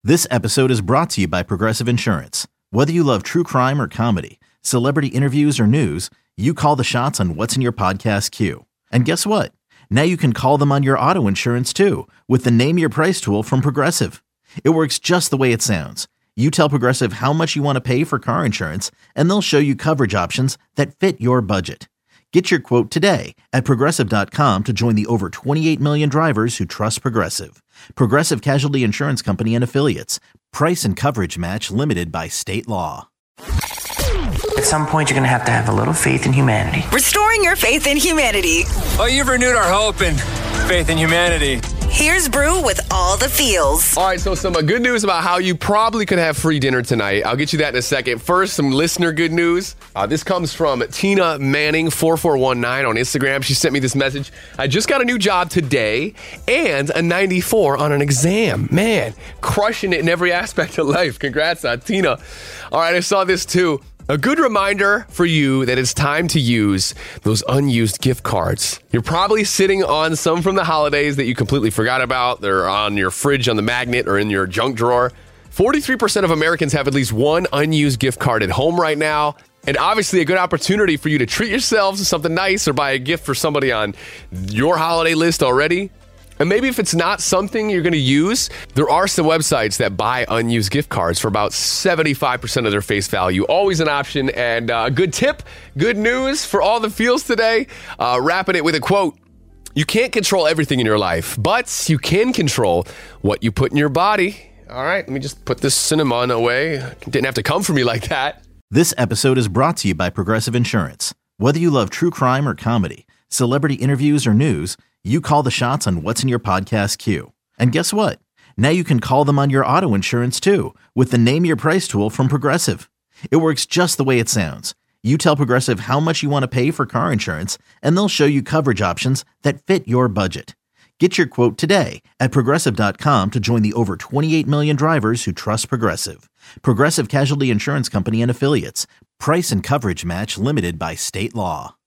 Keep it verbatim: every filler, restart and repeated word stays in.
This episode is brought to you by Progressive Insurance. Whether you love true crime or comedy, celebrity interviews or news, you call the shots on what's in your podcast queue. And guess what? Now you can call them on your auto insurance too with the Name Your Price tool from Progressive. It works just the way it sounds. You tell Progressive how much you want to pay for car insurance, and they'll show you coverage options that fit your budget. Get your quote today at Progressive dot com to join the over twenty-eight million drivers who trust Progressive. Progressive Casualty Insurance Company and Affiliates. Price and coverage match limited by state law. At some point, you're going to have to have a little faith in humanity. Restoring your faith in humanity. Oh, you've renewed our hope and faith in humanity. Here's Brew with all the feels. All right, so some uh, good news about how you probably could have free dinner tonight. I'll get you that in a second. First, some listener good news. Uh, this comes from Tina Manning, four four one nine on Instagram. She sent me this message. I just got a new job today and a ninety-four on an exam. Man, crushing it in every aspect of life. Congrats, uh, Tina. All right, I saw this too. A good reminder for you that it's time to use those unused gift cards. You're probably sitting on some from the holidays that you completely forgot about. They're on your fridge on the magnet or in your junk drawer. forty-three percent of Americans have at least one unused gift card at home right now. And obviously a good opportunity for you to treat yourselves to something nice or buy a gift for somebody on your holiday list already. And maybe if it's not something you're going to use, there are some websites that buy unused gift cards for about seventy-five percent of their face value. Always an option. And a uh, good tip, good news for all the feels today. Uh, wrapping it with a quote. You can't control everything in your life, but you can control what you put in your body. All right, let me just put this cinnamon away. It didn't have to come for me like that. This episode is brought to you by Progressive Insurance. Whether you love true crime or comedy, celebrity interviews or news, you call the shots on what's in your podcast queue. And guess what? Now you can call them on your auto insurance too with the Name Your Price tool from Progressive. It works just the way it sounds. You tell Progressive how much you want to pay for car insurance, and they'll show you coverage options that fit your budget. Get your quote today at Progressive dot com to join the over twenty-eight million drivers who trust Progressive. Progressive Casualty Insurance Company and Affiliates. Price and coverage match limited by state law.